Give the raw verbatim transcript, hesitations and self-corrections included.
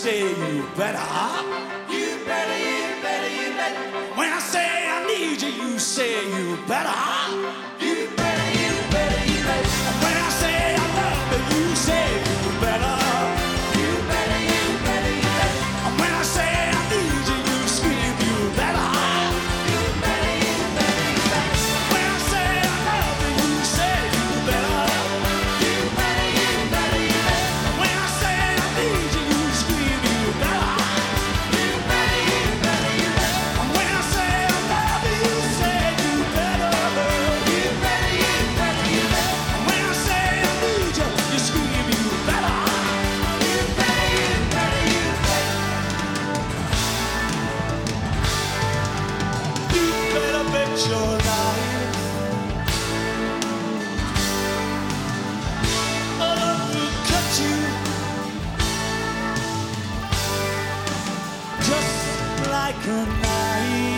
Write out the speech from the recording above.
say you better. You better, you better, you better. When I say I need you, you say you better. You better, you better, you better. When I say I love you, you say you better. You better, you better, you better. When I say I need you, you scream you better. You better, you better, you better. When I say I love you, you say you better. You better, you better, you better. When I say I need you, you scream you better. You better, you better, you better. When I say I love you, you say you better. You better, you better, you better. When I say I need you, you scream you better. You better, you better, you better. You better bet your life. Love will cut you just like a knife.